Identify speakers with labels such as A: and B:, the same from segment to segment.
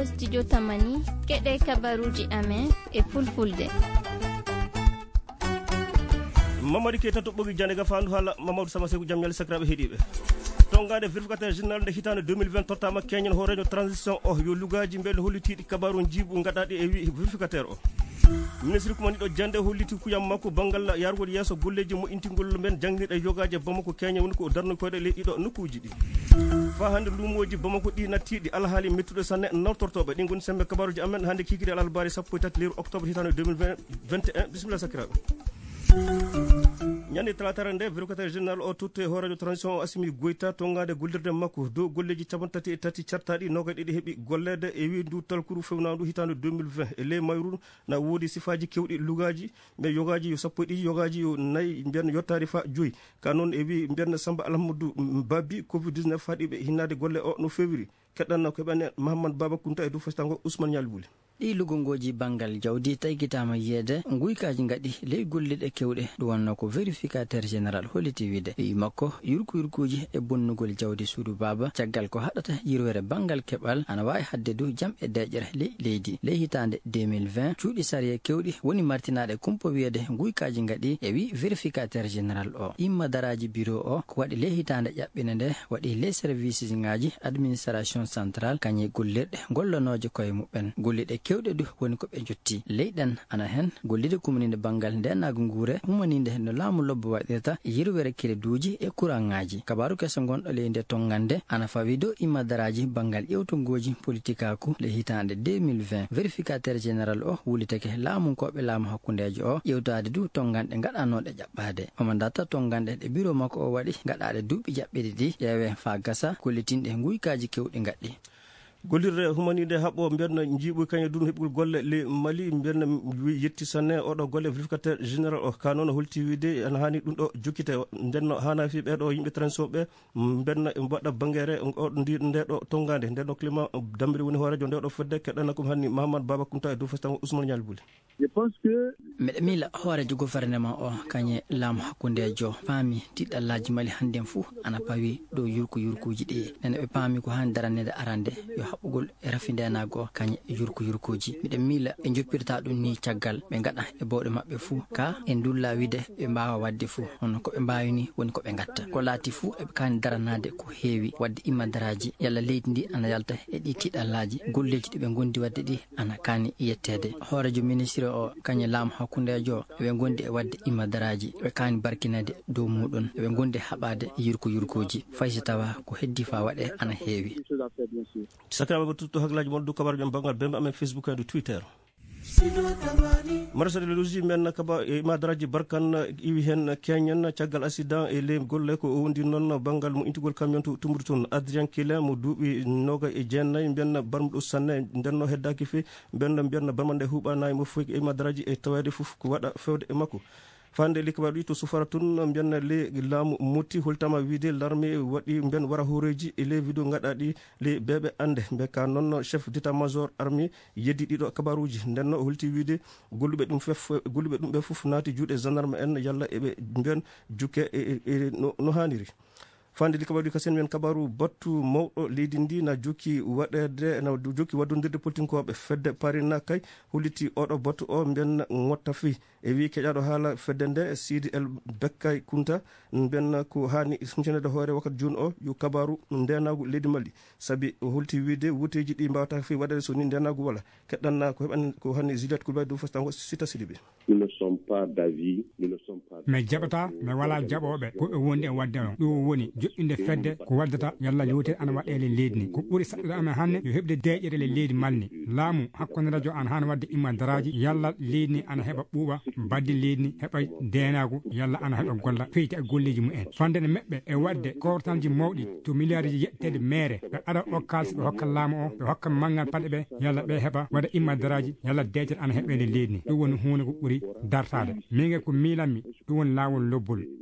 A: ɗo studio Tamani keɗe kabaruji amen e fulfulde.
B: Mamadou Keita to ɓogi jande ga fandu hala Mamadou Sama Sekou jam ñal sakraɓe heeɗiɓe tongade vérificateur général nde hitande 2020 tottama keñen ho réunion transition o yo lugaji beele hollitiɗi kabaru jiiɓu gaɗaɗi e wi vérificateur o ministre ko mani ɗo jande holliti kuyam makko banggal yargol yesso golleji mo intigol men jangniɗe yogaji Bamako Kenya woni ko darno koyɗe leydi ɗo nokkuji ɗi fa hande lumoji Bamako ɗi nattiɗi alhaali mettuɗo sanne nawtortoɓe ɗi goni sembe kabaruji amen hande kikiri alalbari sappo e tati lewru octobre hitande 2021 bisimilla sakiraɓe ñande talatara nde vérificateur général o tutte ho radio transition o Assimi Goïta tongade goldirde makko dow golleji capantati e tati cartaɗi noga ɗiɗi heeɓi gollede e wi ndu talkuru fewnandu hitande 2020 e ley mayru na woodi sifaji kewɗi lugaji ɓe yogaji yo sappo e ɗiɗi yogaji yo nayyi mbiyen yottari fa joyyi ka noon e wi mbiyen Samba Alhamadou Babi covid 19 haɗiɓe hinnade golle o no fewiri keɗɗanno keɓane Mahamadou Baba Kounta e dow festango Ousmane Ñalbouli
C: ɗi lugongoji bangal jawdi taygitama yiyede guykaji gaɗi ley golleɗe kewɗe ɗum wonno ko vérificateur général holliti wiide wi makko yurkuji e bonnugol jawdi suudu baba caggal ko haɗata yirwere bangal keɓal ana wawi hadde dow jam e deƴƴere leydi ley hitande 2020 cuuɗi sariya kewɗi woni martinaɗe kumpo wiyede guykaji gaɗi e wi vérificateur général o imma daraji bureau o ko waɗi ley hitande ƴaɓɓine nde waɗi les services ngaji administration centrale kañe gollirɗe gollanoje koye muɓɓen golliɗe kewɗe du woni ko ɓe jotti leyɗen ana hen gollide kumanide bangal ndenago guure humanide no laamu lobbo waɗirta yirwere créduji e courant ngaji kabaru keso gonɗo ley nde tongande ana fawi dow immadaraji bangal ƴewtogoji politique aku le hitande 2020 vérificateur général o wulitake laamunkoɓe laamu hakkudejo o ƴewtade du tonganɗe gaɗanoɗe ƴaɓɓade omo datta tonganɗe ɗe bureau makko o waɗi gaɗaɗe duuɓi jaɓɓiɗi ɗi ƴeewe fa gasa gollitinɗe guykaji kewɗi gaɗɗi
B: gollirde humanide haɓɓo mbiyanno jiiɓoy kañe dum heɓgol golle le Mali mbiyanno yetti sanne oɗo golle vérificateur général o ka noon holti wiide ana hani ɗum ɗo jokkite ndenno hana fi ɓeɗo yimɓe transition ɓe mbiyanno mbaɗa bangere ndeɗo tongade ndenno climat dambiri woni hoorejo ndeɗo fedde keɗɗana kom hanni Mahamadou Baba Kounta e dow festango Ousmane Ñalbouli
D: je pense que
C: mbeɗa miila hoorejo gouvernement o kañe laamu hakkudejo paami tiɗɗallaji Mali hannden fou ana pawi dow yurkuji ɗi nene ɓe paami ko hani daranede arande yo haɓɓugol e rafindenago o kañe yurkuji miɗen miila ɓe joppirta ɗum ni caggal ɓe gaɗa e bawɗe mabɓe fou ka en dulla wiide ɓe mbawa wadde fou hono koɓe mbawini woni koɓe gatta ko laati fou eɓe kani daranade ko heewi wadde immadaraji yalla leydi ndi ana yalta e ɗi tiɗɗallaji golleji ɗiɓe gondi wadde ɗi ana kani yettede hoorejo ministre o kañe laamu hakkudejo eɓe gondi e wadde immadaraji ɓe kani barkinade dow muɗum eɓe gondi haɓade yurkuji faysi tawa ko heddi fa waɗe ana heewi
B: sakiraɓe tutto haklaji mon du kabaru jam bangal bembe amen Facebook e Twitter marasade logi men kaba e madaraji barkan iwi hen kenyan caggal accident e le golle ko wondi non bangal mo intigol camion to tumbudu ton Adrien Kile mo duuɓi noga e jeennayi mbiyanna barmuɗo sanne ndenno heddaki fe mbiyanna barmande huɓanayi mo foy e madaraji e tawede fof ko waɗa fewde e makko fande likabaɗo ɗi to sufara tun mbiyanna le laamu motti holtama wiide l'armée waɗi mbiyan wara horeji e les vidéo gaɗaɗi le beɓe ande mbe ka noon chef d' état major armée yeddi ɗiɗo kabaruji ndenno o holti wiide golluɓe ɗum ɓe foof naati juuɗe gendarme en yalla eɓe mbiyan jukke no haniri fande likabaɗo kasen men kabaru battu mawɗo leydi ndi na jokki waddodirde politinkoɓe fedde parina kay holliti oɗo battu o mbiyanna gotta fi e wi keƴaɗo haala fedde nde Sidi El Bekkay Kounta mbiyanna ko hani sumtinede hoore wakkati joni o yo kabaru ndenagu leydi Mali saabi holti wiide wuteji ɗi mbawata fi waɗede so ni ndenagu wala keɗɗanna ko heɓani ko hani Juliette Coulibaly dow festango Sita Sidibé
E: mi jaɓata mi wala jaɓoɓe ko ɓe wondi e wadde o ɗum woni joƴƴinde fedde ko waddata yalla yewtere ana waɗe le leydi ni ko ɓuuri saɗɗude amen hannde yo heɓde deƴƴere le leydi Mali laamu hakkude radio an hana wadde immadaraji yalla leydi ni ana heɓa ɓuuɓa badde leydi ni heɓa denagu yalla ana heɓa golla feyta e golleji mumen fandene meɓɓe e wadde kortanji mawɗi to milliard ji yettede maire ɓe aɗa o kalse ɓe hokka laamu o ɓe hokka manggal paɗe ɓe yalla ɓe heɓa waɗa immadaraji yalla deƴƴere ana heɓe le leydi ni ɗum woni hunde ko ɓuuri dartade min ko miilanmi ɗum woni lawol lobbol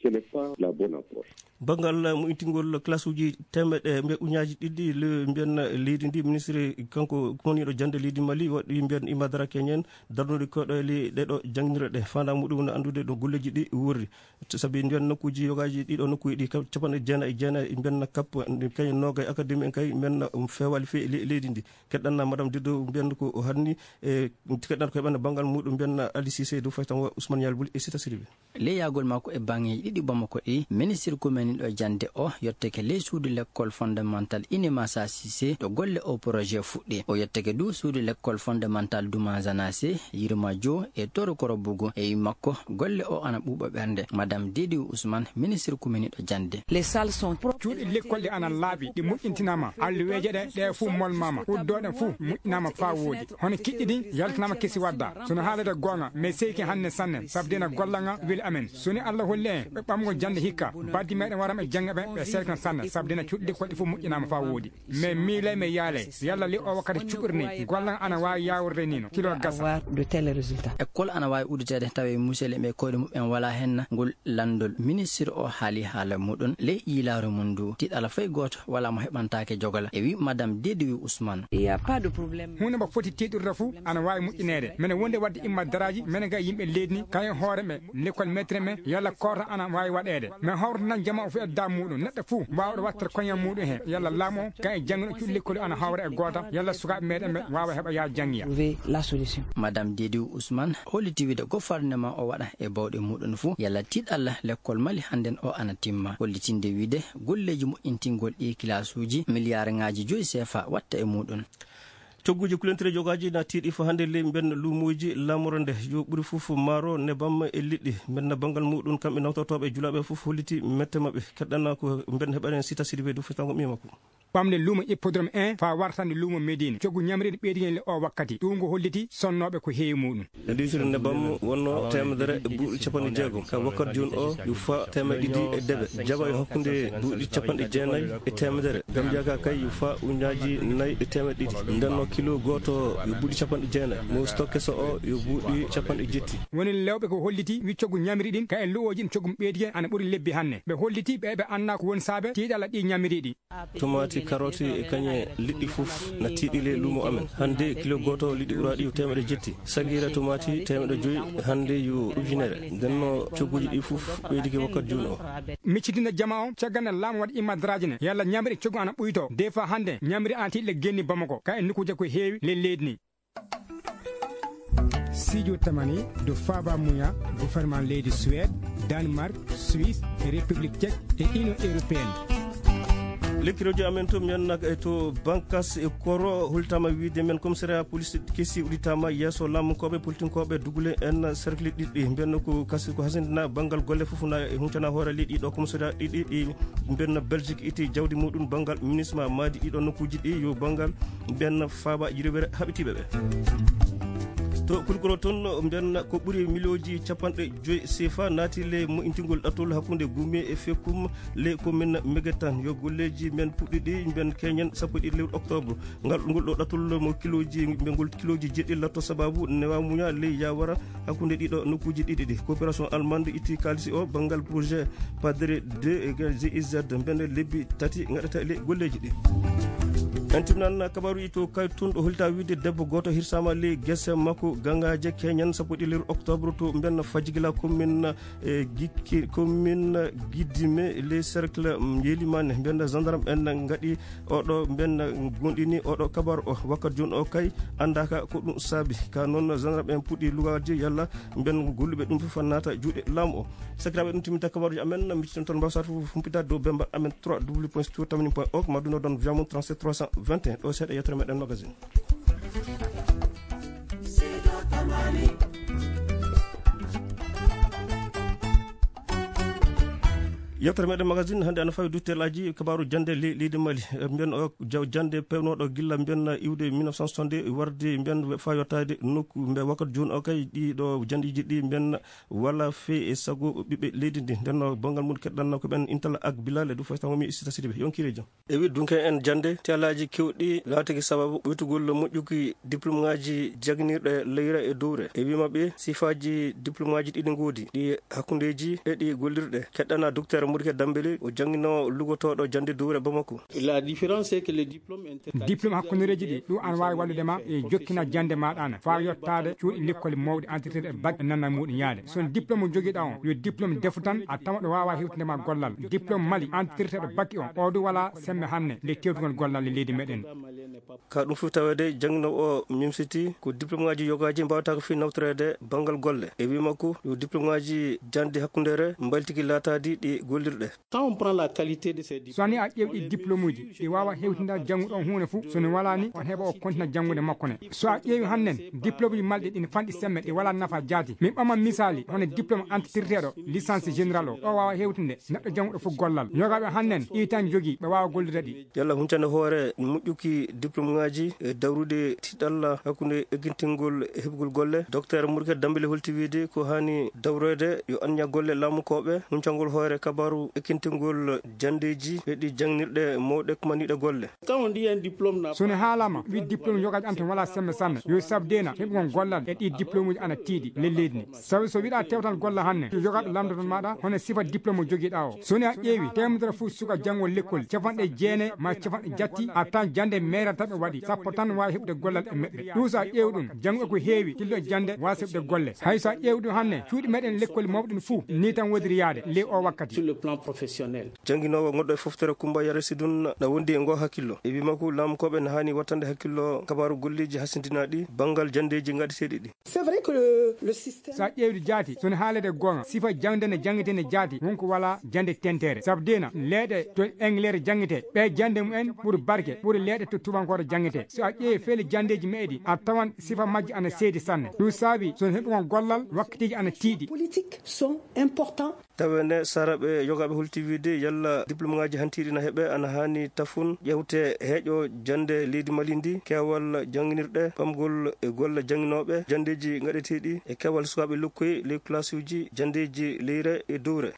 D: ce n'est pas la bonne approche.
B: bangal mo intingol classe uji temedde mbe uñaji ɗiɗi le mbiyen leydi ndi ministre kanko moniɗo jande leydi Mali waɗi mbiyen Imadara Keñen darnude koɗo li ɗeɗo jangnire ɗe fanda muɗum no andude ɗo golleji ɗi wurri sabi mbiyen nokkuji yogaji ɗiɗo nokkuji ɗi capanɗe jeenayi mbiyen kappo kañum nogay académie en kay mbiyen fewali fe leydi ndi keɗɗanna madame Dido mbiyen ko hanni e keɗɗan ko heɓanno bangal muɗum mbiyen Ali Cissé dow fay tan Ousmane Yalbouli e Sita Sidibé
C: leyagol makko e bangeji ɗiɗi Bamako ɗi ministre commune ɗo jande o yetteke ley suudu l'école fondamental Inimasa Cissé ɗo golle o projet fuɗɗi o yetteke du suudu l'école fondamental Dumazana C Yirma Dio e Toro Korobugo e makko golle o ana ɓuuɓa ɓernde madame Didi Ousmane ministre commune ɗo jande
E: les salles sont cuuɗi l'école ɗi ana laaɓi ɗi moƴƴintinama alluweje ɗe fuu molmama uddoɗen fuu moƴƴinama fa woodi hono kiɗɗi ɗi yaltinama kesi wadda sono haalede gonga mais seyki hannde sanne sabdina gollanga weli amen soni Allah holle en ɓe ɓamgol jande hikka baddi meɗen waram e jangga ɓe serkan sanne sabdina cuuɗi l'école ɗi fuu moƴƴinama fa woodi mais miilay me yaale yalla li o wakkati cuɓirni gollan ana wawi yawurde nino kilo gasa
F: de tel résultat
C: école ana wawi udditede tawi musele ɓe koyɗe muɓen wala hen ngol landol ministre o haali haala muɗum ley yiilaro mum du tiɗala fay goto wala mo heɓantake jogala e wi madame Didi Ousmane
F: il y a pas de problème
E: hunde mo foti tiɗirde fuu ana wawi moƴƴinede minen wonde wadde Imadaraji minen ga yimɓe leydi ni kayen hoore me l'école maître me yalla korta ana wawi waɗede mais hawre nan jama o fu e dam muɗum neɗɗo fuu wawɗo wattere koñam muɗum he yalla laamu o ka e jangguino cuuɗi l'école ana hawre e goota yalla sukaɓe meɗen ɓe wawa heɓa ya janggiya
F: la solution
C: madame Didi Ousmane holliti wide goffarnema o waɗa e bawɗe muɗum fuu yalla tiɗalla l'école Mali hannden o ana timma hollitinde wide golleji moƴƴintingol ɗi classe uji milliard ngaji 5 CFA watta e muɗum
B: cogguji kulentire jogaji na tiiɗi fo hannde ley mbenn luumoji lamoro nde yo ɓuri fof maaro nebam e liɗɗi mbenna banggal muɗum kamɓe nawtotoɓe julaɓe fof holliti mette mabɓe keɗɗanna ko mbenn heɓani Sita Sidibé du fetango ɓiya makko
E: ɓamde luumo hippodrome 1 fa wartande luumo Médine coggu ñamriɗe ɓeydigen o wakkati ɗum ngo holliti sonnoɓe ko heewi muɗum
B: litre nebam wonno temedere e buuɗi capanɗe jeegom ka wakkati joni o yo fa temeɗe ɗiɗi e deɓe jaba e hakkude buuɗi capanɗe jeenayyi e temedere gam jaga kay yo fa uñaji nayyi e temeɗe ɗiɗi ndenno kilo goto yo buuɗi capanɗe jeenayyi mo stockesa o yo buuɗi capanɗe jetti woni lewɓe ko holliti wi coggu ñamri ɗin ka en luwoji ɗin coggum ɓeydigen ana ɓuuri lebbi hanne ɓe holliti ɓeɓe anna ko woni saabe tiiɗala ɗi ñamriɗi tomati carotte e kañe liɗɗi fof na tiiɗile luumo amen hande kilo goto liɗɗi ɓuraɗi yo temeɗe jetti saguira tomati temeɗe joyyi hande yo ujunere ndenno cogguji ɗi fof ɓeydiki wakkati joni o miccitina jama o caggal laamu waɗi Imadaraji ne yalla ñamri coggu ana ɓuyto des fois hande ñamri ana tiiɗile genni Bamako ka en nokkuje ko heewi le leydi ni Sidio Tamani do Faba Mouya gouvernement leydi Suède Danemark Suisse et République tchèque et Union européenne lekkiroji amen to mbiyannak e to bankas e koro hultama wiide men commissariat police kesi uɗitama yesso lamkoɓe politinkoɓe dugule en cercle ɗiɗɗi mbiyanno ko kasi ko hasindina banggal golle foof na e huncana hoore leydi ɗo commissariat ɗiɗi ɗi mbiyanno Belgique itti jawdi muɗum banggal ministre maadi ɗiɗo nokkuji ɗi yo banggal mbiyanno faaba yirwere haɓitiɓeɓe to kulkoro toon mbiyanna ko ɓuuri milioji capanɗe 5 CFA naati le moƴƴintingol ɗatol hakkude Goumié e Fekum le commune Méguétan yo golleji men puɗɗiɗi mbiyan keñen sappo ɗiɗi lewru octobre ngol ɗo ɗatol mo kiloji mbiyangol kiloji jeɗɗi latto sababu newa muña ley yawara hakkude ɗiɗo nokkuji ɗiɗi ɗi coopération allemande itti kalisi o banggal projet padre 2 GIZ mbiyan lebbi tati gaɗata le golleji ɗi en timnan kabaru ito kay tun ɗo holta wiide debbo goto hirsama ley guesse makko gangaje keñen sappo ɗiɗi lewru octobre to mbiyanno Fadjiguila commune gikki commune Guidime les cercle yelimane mbiyanno gendarme en gaɗi oɗo mbiyanno gonɗini oɗo kabaru o wakkati joni o kay andaka ko ɗum saabi ka noon gendarme en puɗɗi luwaji yalla mbiyan golluɓe ɗum fof nata juuɗe laamu o sakiraɓe ɗum timminta kabaruji amen micciton toon mbawsata fof humpitade dow bemba amen 3w.studio.org maduno ɗon via mum 37 321 ɗo seeɗa yettere meɗen magazine yewtere meɗen magazine hannde ana fawi duttelaji kabaru jande leydi Mali mbiyen o jande pewnoɗo gilla mbiyen iwde 1960 warde mbiyen fa yottade nokku mbe wakkati joni o kay ɗiɗo jandiji ɗi mbiyen wala fe e sago ɓiɓɓe leydi ndi nden bongal mum keɗɗanno ko ɓen intala ak bilal e du faytamomi Sita Sidibe yonkire jam e wi dunke en jande telaji kewɗi latiki sababu ɓoytugol moƴƴuki diplôme ngaji jagnirɗe leyra e dowre e wimaɓe sifaji diplôme ngaji ɗiɗi goodi ɗi hakkudeji e ɗi gollirɗe keɗɗana docteur Modiké Dambélé o jangino lugotoɗo jande dowre Bamako.
D: La différence c'est que les diplômes
E: diplôme hakkudereji ɗi ɗum an wawi walludema e jokkina jande maɗa fa yottade cuuɗi l'école mawɗi entretien e bac nanna muɗum yaade son diplôme joguiɗa on yo diplôme defu tan a tama ɗo wawa hewtindema gollal diplôme Mali entretien e bac o ɗum wala sembe hannde le tewtugol gollal e leydi meɗen
B: ka ɗum fof tawede jangno o mimsiti ko diplôme ngaji yogaji mbawata ko fi nawtorede banggal golle e wimakko yo diplôme ngaji jande hakkudere mbaltiki latadi ɗi gollirɗe.
D: Quand on prend la qualité de ces diplômes,
E: so ni a ƴewɗi diplôme uji ɗi wawa hewtinda jangguɗo on hunde fou sono wala ni on heɓa o continue janggude makko ne so a ƴeewi hannen diplôme uji malɗi ɗin fanɗi semme ɗi wala nafa jaati min ɓaman misali hono diplôme entretien licence général o ɗo wawa hewtinde neɗɗo jangguɗo fof gollal yogaɓe hannen ɗi tan jogui ɓe wawa gollirde ɗi
B: yalla huncande hoore moƴƴuki diplôme ngaji e dawrude tiɗalla hakkude eggintingol e heɓgol golle docteur Modiké Dambélé holti wiide ko hani dawrede yo anña golle laamukoɓe huncangol hoore kabaru ekkintingol jandeji e ɗi jangnirɗe mawɗe kumaniɗe golle.
D: Quand on dit un diplôme na
E: sone haalama wi diplôme yogaji anton wala sembe sanne yo sabdena heɓgol gollal e ɗi diplôme uji ana tiiɗi le leydi ni sawi so wiɗa tewtal golla hanne yogaɗo lamdoton maɗa hono sifa diplôme joguiɗa o soni a ƴeewi temedere fo suka janggo l'école capanɗe jeenayi ma capanɗe jatti a tan jande maire tan ɓe waɗi sappo tan wawi heɓde gollal e meɗɗe ɗum so a ƴeewi ɗum janggo ko heewi tilɗo jande wasa heɓde golle hay so a ƴeewi ɗum hanne cuuɗi meɗen l'école mawɗin fou ni tan wodiri yaade le o wakkati
D: sur le plan professionnel.
B: Janginowo goɗɗo e foftere Coumba Yare Sidun na wondi e ngo hakkillo e wimakko laamukoɓe ne hani wattande hakkillo kabaru golleji hasindinaɗi banggal jandeji gaɗeteɗi ɗi.
G: C'est vrai que le système
E: sa ƴeewdi jaati sono haalede gonga sifa jangde ne janggetene jaati wonko wala jande tentere sabu dena leeɗe to anglais jangete ɓe jande mumen ɓuuri barke ɓuuri leeɗe to tubankore jangete so a ƴeewi feele jandeji meɗi a tawan sifa majji ana seedi sanne ɗum saabi sono heɓugol gollal wakkatiji ana tiiɗi
G: politiques sont importants.
B: tawene saraɓe yogaɓe holti wiide yalla diplôme ngaji hantiɗi na heeɓe ana hani tafun ƴewte heeƴo jande leydi Mali ndi kewal janginirɗe ɓamgol e golle janginoɓe jandeji gaɗeteɗi e kewal sukaɓe lokkoye ley classe uji jandeji leyre e dowre